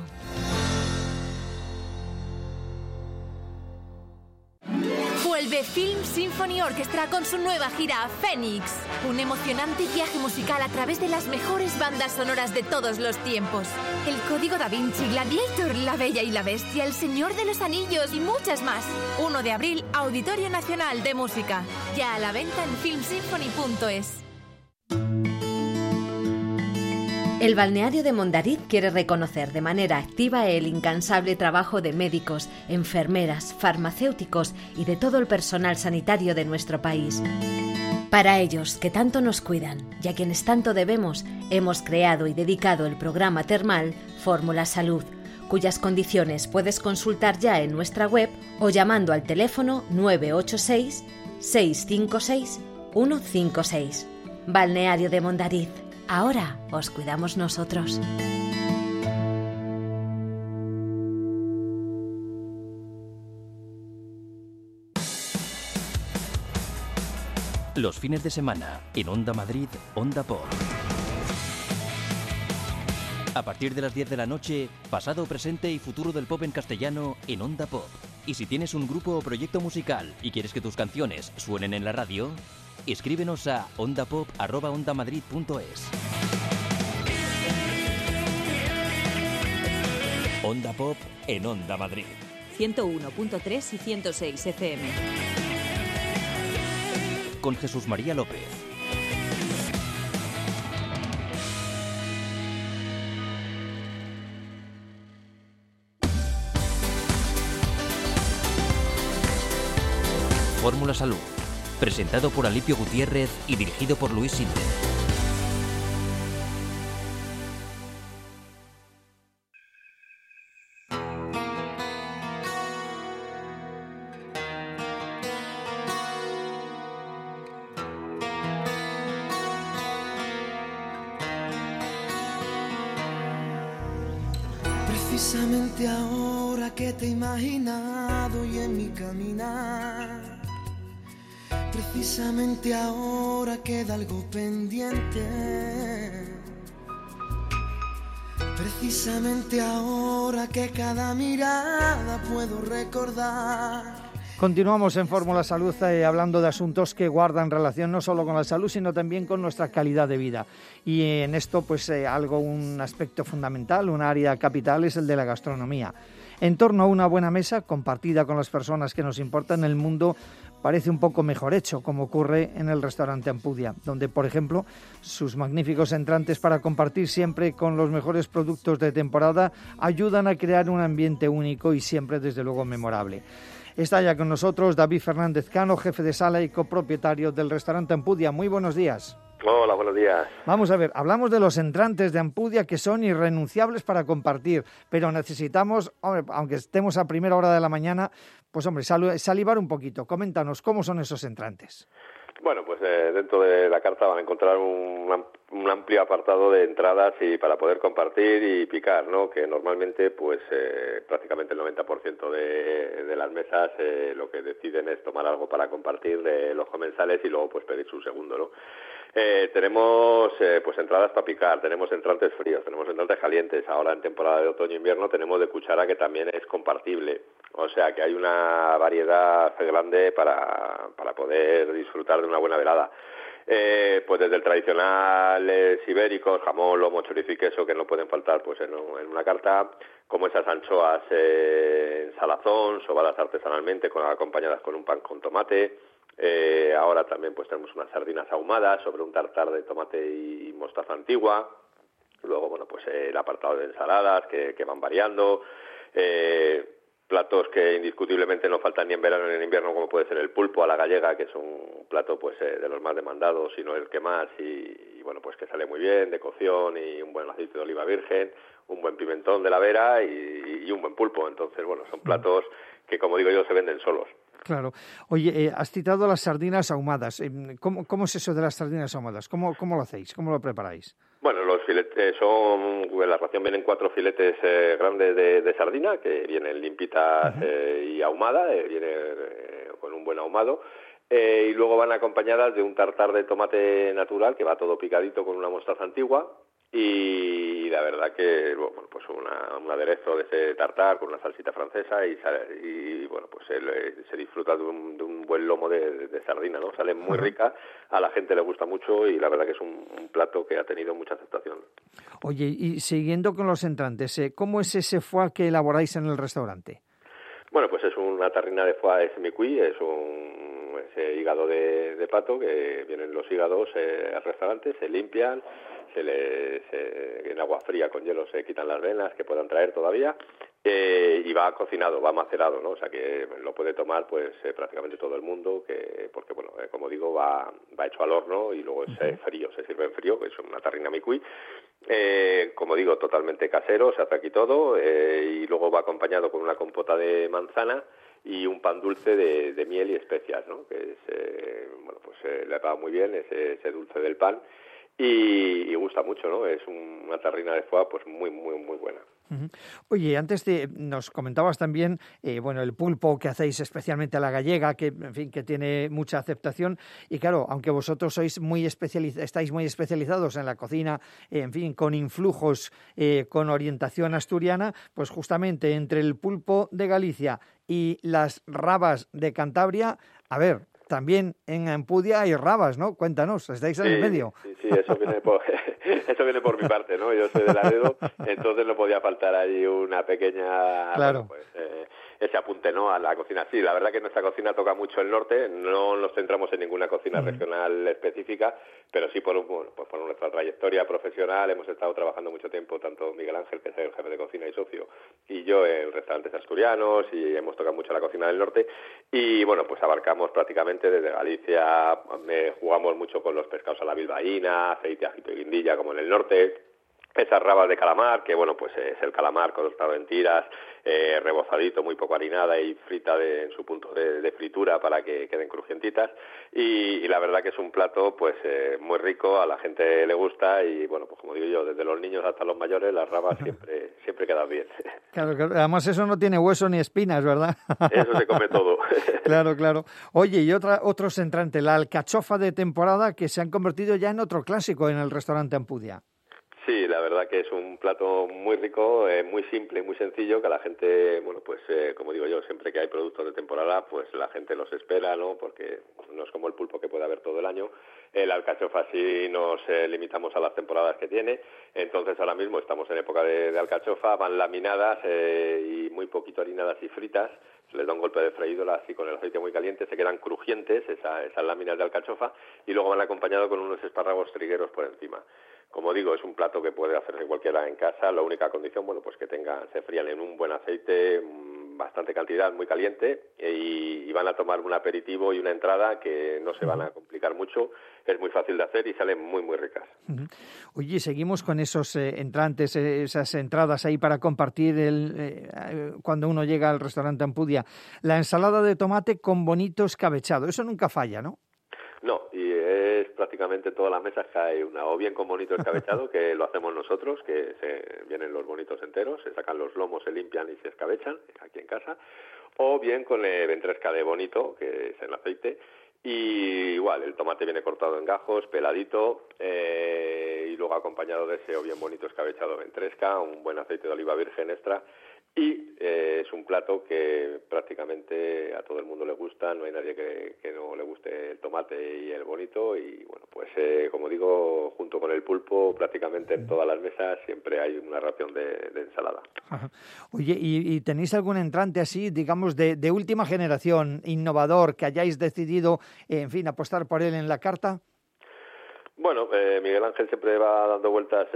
Vuelve Film Symphony Orchestra con su nueva gira Fénix. Un emocionante viaje musical a través de las mejores bandas sonoras de todos los tiempos. El Código Da Vinci, Gladiator, La Bella y la Bestia, El Señor de los Anillos y muchas más. 1 de abril, Auditorio Nacional de Música. Ya a la venta en filmsymphony.es. El balneario de Mondariz quiere reconocer de manera activa el incansable trabajo de médicos, enfermeras, farmacéuticos y de todo el personal sanitario de nuestro país. Para ellos, que tanto nos cuidan y a quienes tanto debemos, hemos creado y dedicado el programa termal Fórmula Salud, cuyas condiciones puedes consultar ya en nuestra web o llamando al teléfono 986 656 156. Balneario de Mondariz. Ahora os cuidamos nosotros. Los fines de semana, en Onda Madrid, Onda Pop. A partir de las 10 de la noche, pasado, presente y futuro del pop en castellano en Onda Pop. Y si tienes un grupo o proyecto musical y quieres que tus canciones suenen en la radio, escríbenos a ondapop@ondamadrid.es. Onda Pop en Onda Madrid. 101.3 y 106 FM. Con Jesús María López. Fórmula Salud. Presentado por Alipio Gutiérrez y dirigido por Luis Sinde. Precisamente ahora que te he imaginado y en mi caminar Precisamente ahora queda algo pendiente. Precisamente ahora que cada mirada puedo recordar. Continuamos en Fórmula Salud hablando de asuntos que guardan relación no solo con la salud, sino también con nuestra calidad de vida. Y en esto, pues un aspecto fundamental, un área capital, es el de la gastronomía. En torno a una buena mesa, compartida con las personas que nos importan, el mundo parece un poco mejor hecho, como ocurre en el restaurante Ampudia, donde, por ejemplo, sus magníficos entrantes para compartir siempre con los mejores productos de temporada ayudan a crear un ambiente único y siempre, desde luego, memorable. Está ya con nosotros David Fernández Cano, jefe de sala y copropietario del restaurante Ampudia. Muy buenos días. Hola, buenos días. Vamos a ver, hablamos de los entrantes de Ampudia que son irrenunciables para compartir, pero necesitamos, aunque estemos a primera hora de la mañana, pues hombre, salivar un poquito. Coméntanos, ¿cómo son esos entrantes? Bueno, pues dentro de la carta van a encontrar un amplio apartado de entradas y para poder compartir y picar, ¿no? Que normalmente, pues prácticamente el 90% de las mesas lo que deciden es tomar algo para compartir de los comensales y luego pues pedir su segundo, ¿no? Tenemos pues entradas para picar, tenemos entrantes fríos, tenemos entrantes calientes. Ahora en temporada de otoño-invierno tenemos de cuchara que también es compartible. O sea que hay una variedad grande para poder disfrutar de una buena velada. Pues desde el tradicional ibéricos, jamón, lomo, chorizo y queso, que no pueden faltar pues en una carta, como esas anchoas en salazón, sobadas artesanalmente, acompañadas con un pan con tomate. Ahora también pues tenemos unas sardinas ahumadas sobre un tartar de tomate y mostaza antigua. Luego, bueno, pues el apartado de ensaladas que van variando. Platos que indiscutiblemente no faltan ni en verano ni en invierno, como puede ser el pulpo a la gallega, que es un plato pues de los más demandados, si no el que más, y bueno, pues que sale muy bien, de cocción, y un buen aceite de oliva virgen, un buen pimentón de la Vera y un buen pulpo. Entonces, bueno, son platos que, como digo yo, se venden solos. Claro. Oye, has citado las sardinas ahumadas. ¿Cómo es eso de las sardinas ahumadas? ¿Cómo lo hacéis? ¿Cómo lo preparáis? Bueno, los filetes la ración vienen 4 filetes grandes de sardina, que vienen limpitas y ahumadas, viene con un buen ahumado, y luego van acompañadas de un tartar de tomate natural, que va todo picadito con una mostaza antigua, y la verdad que, bueno, pues un aderezo de ese tartar con una salsita francesa y bueno, pues se disfruta de un buen lomo de sardina, ¿no? Sale muy rica, a la gente le gusta mucho y la verdad que es un plato que ha tenido mucha aceptación. Oye, y siguiendo con los entrantes, ¿cómo es ese foie que elaboráis en el restaurante? Bueno, pues es una tarrina de foie semi-cuit, es ese hígado de pato, que vienen los hígados al restaurante, se limpian, en agua fría con hielo se quitan las venas que puedan traer todavía, y va cocinado, va macerado, ¿no? O sea que lo puede tomar pues prácticamente todo el mundo, porque bueno, como digo, va hecho al horno y luego es frío, se sirve en frío, que es una tarrina mi-cuit. Como digo, totalmente casero, se hace aquí todo, y luego va acompañado con una compota de manzana y un pan dulce de miel y especias, ¿no? Que es, bueno, pues le va muy bien ese dulce del pan. Y gusta mucho, ¿no? Es una tarrina de foie pues muy, muy, muy buena. Oye, antes nos comentabas también, bueno, el pulpo que hacéis especialmente a la gallega, que en fin, que tiene mucha aceptación, y claro, aunque vosotros estáis muy especializados en la cocina, en fin, con influjos, con orientación asturiana, pues justamente entre el pulpo de Galicia y las rabas de Cantabria, a ver, también en Ampudia hay rabas, ¿no? Cuéntanos, estáis en el medio. Sí, eso viene por mi parte, ¿no? Yo soy de Laredo, entonces no podía faltar ahí una pequeña... Claro. Bueno, pues, ese apunte, ¿no? A la cocina. Sí, la verdad que nuestra cocina toca mucho el norte, no nos centramos en ninguna cocina regional específica, pero sí por nuestra trayectoria profesional hemos estado trabajando mucho tiempo, tanto Miguel Ángel, que es el jefe de cocina y socio, y yo en restaurantes asturianos, y hemos tocado mucho la cocina del norte, y bueno, pues abarcamos prácticamente desde Galicia, jugamos mucho con los pescados a la bilbaína, aceite, ajito y guindilla, como en el norte. esas rabas de calamar, que bueno, pues es el calamar cortado en tiras, rebozadito, muy poco harinada y frita en su punto de fritura para que queden crujientitas, y la verdad que es un plato pues muy rico, a la gente le gusta, y bueno, pues como digo yo, desde los niños hasta los mayores, las rabas siempre quedan bien. Claro, además eso no tiene hueso ni espinas, ¿verdad? Eso se come todo. Claro. Oye, y otros entrantes, la alcachofa de temporada, que se han convertido ya en otro clásico en el restaurante Ampudia. Sí, la verdad que es un plato muy rico, muy simple y muy sencillo, que a la gente, bueno, pues como digo yo, siempre que hay productos de temporada, pues la gente los espera, ¿no? Porque no es como el pulpo que puede haber todo el año. La alcachofa sí nos limitamos a las temporadas que tiene, entonces ahora mismo estamos en época de alcachofa, van laminadas y muy poquito harinadas y fritas, se les da un golpe de freídora así con el aceite muy caliente, se quedan crujientes esas láminas de alcachofa, y luego van acompañados con unos espárragos trigueros por encima. Como digo, es un plato que puede hacerse cualquiera en casa, la única condición, bueno, pues que se frían en un buen aceite, bastante cantidad, muy caliente, y van a tomar un aperitivo y una entrada que no se van a complicar mucho, es muy fácil de hacer y salen muy, muy ricas. Oye, seguimos con esos entrantes, esas entradas ahí para compartir cuando uno llega al restaurante Ampudia. La ensalada de tomate con bonito escabechado, eso nunca falla, ¿no? No, y es prácticamente todas las mesas que hay una, o bien con bonito escabechado, que lo hacemos nosotros, que vienen los bonitos enteros, se sacan los lomos, se limpian y se escabechan aquí en casa, o bien con ventresca de bonito, que es en aceite, y igual, el tomate viene cortado en gajos, peladito, y luego acompañado de ese o bien bonito escabechado ventresca, un buen aceite de oliva virgen extra, y es un plato que prácticamente a todo el mundo le gusta, no hay nadie que no le guste el tomate y el bonito, y bueno, pues como digo, junto con el pulpo, prácticamente en todas las mesas siempre hay una ración de ensalada. Ajá. Oye, ¿y tenéis algún entrante así, digamos, de última generación, innovador, que hayáis decidido, en fin, apostar por él en la carta? Bueno, Miguel Ángel siempre va dando vueltas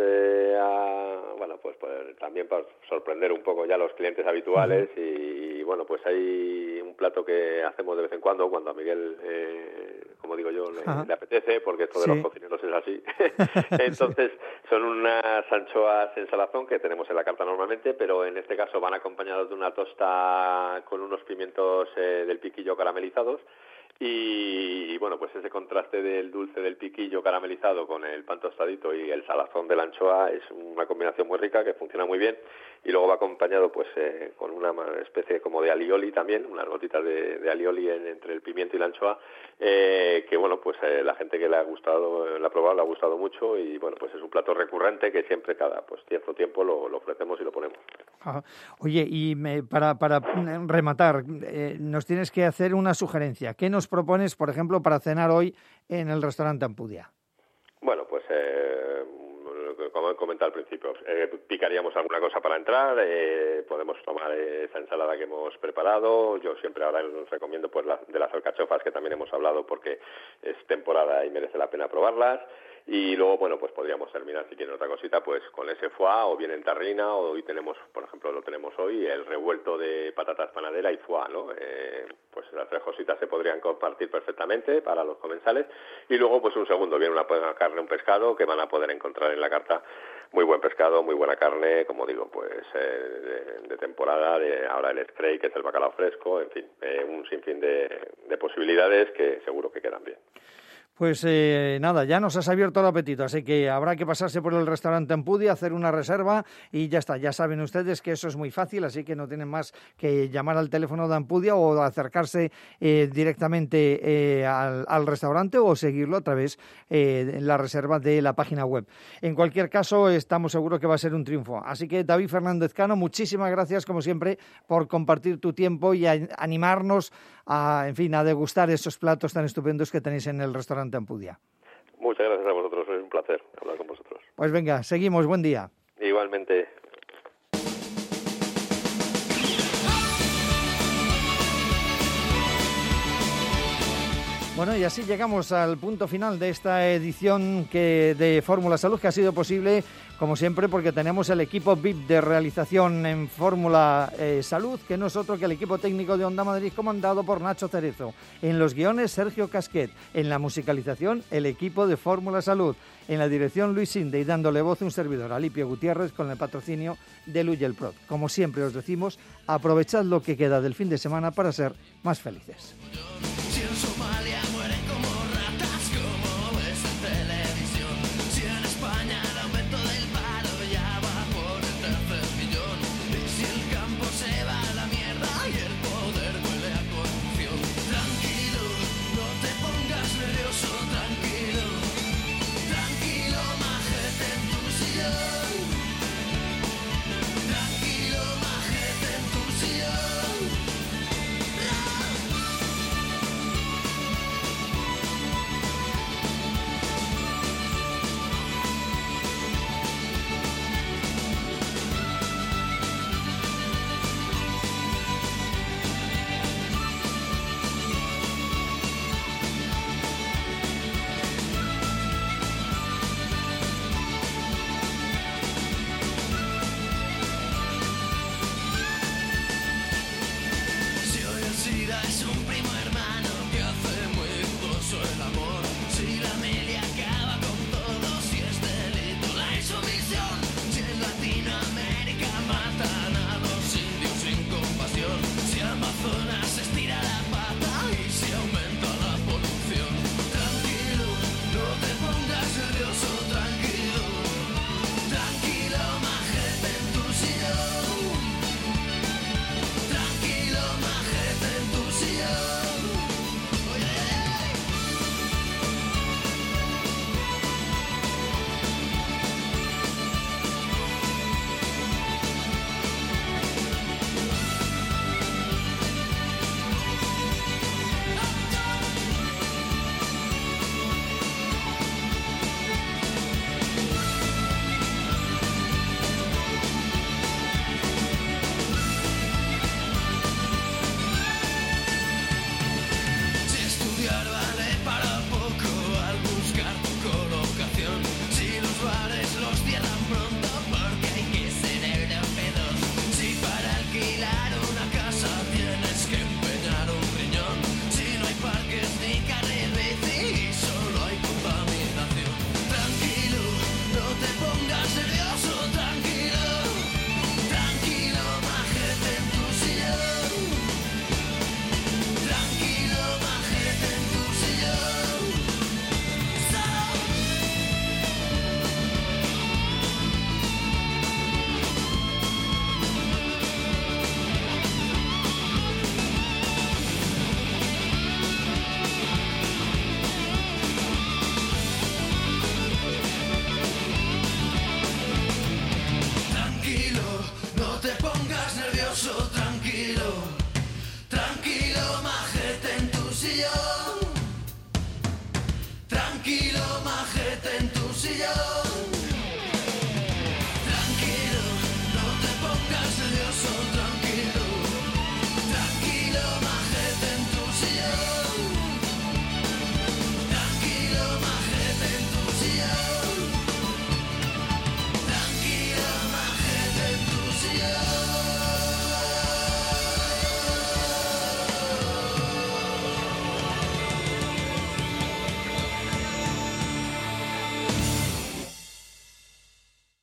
pues también para sorprender un poco ya a los clientes habituales, y bueno, pues hay un plato que hacemos de vez en cuando a Miguel, como digo yo, le apetece, porque esto de los cocineros es así. Entonces, son unas anchoas en salazón que tenemos en la carta normalmente, pero en este caso van acompañados de una tosta con unos pimientos del piquillo caramelizados. Y bueno, pues ese contraste del dulce del piquillo caramelizado con el pan tostadito y el salazón de la anchoa es una combinación muy rica que funciona muy bien, y luego va acompañado pues con una especie como de alioli también, unas gotitas de alioli entre el pimiento y la anchoa, que bueno, pues la gente que le ha probado le ha gustado mucho, y bueno, pues es un plato recurrente que siempre cada cierto tiempo lo ofrecemos y lo ponemos. Ajá. Oye, y para rematar, nos tienes que hacer una sugerencia. ¿Qué nos propones, por ejemplo, para cenar hoy en el restaurante Ampudia? Bueno, pues como he comentado al principio, picaríamos alguna cosa para entrar, podemos tomar esa ensalada que hemos preparado. Yo siempre ahora os recomiendo pues de las alcachofas, que también hemos hablado, porque es temporada y merece la pena probarlas. Y luego, bueno, pues podríamos terminar, si quieren otra cosita, pues con ese foie, o bien en tarrina, o hoy tenemos, por ejemplo, lo tenemos hoy, el revuelto de patatas panadera y foie, ¿no? Pues las tres cositas se podrían compartir perfectamente para los comensales. Y luego, pues un segundo, bien una carne, un pescado, que van a poder encontrar en la carta. Muy buen pescado, muy buena carne, como digo, pues de temporada, ahora el scray, que es el bacalao fresco, en fin, un sinfín de posibilidades que seguro que quedan bien. Pues nada, ya nos has abierto el apetito, así que habrá que pasarse por el restaurante Ampudia, hacer una reserva y ya está. Ya saben ustedes que eso es muy fácil, así que no tienen más que llamar al teléfono de Ampudia o acercarse directamente al restaurante, o seguirlo a través de la reserva de la página web. En cualquier caso, estamos seguros que va a ser un triunfo. Así que, David Fernández Cano, muchísimas gracias, como siempre, por compartir tu tiempo y animarnos a degustar esos platos tan estupendos que tenéis en el restaurante Ampudia. Muchas gracias a vosotros, es un placer hablar con vosotros. Pues venga, seguimos, buen día. Igualmente. Bueno, y así llegamos al punto final de esta edición de Fórmula Salud, que ha sido posible, como siempre, porque tenemos el equipo VIP de realización en Fórmula Salud, que no es otro que el equipo técnico de Onda Madrid, comandado por Nacho Cerezo. En los guiones, Sergio Casquet. En la musicalización, el equipo de Fórmula Salud. En la dirección, Luis Sinde, y dándole voz un servidor, Alipio Gutiérrez, con el patrocinio de Luyelprod. Como siempre os decimos, aprovechad lo que queda del fin de semana para ser más felices. Si en Somalia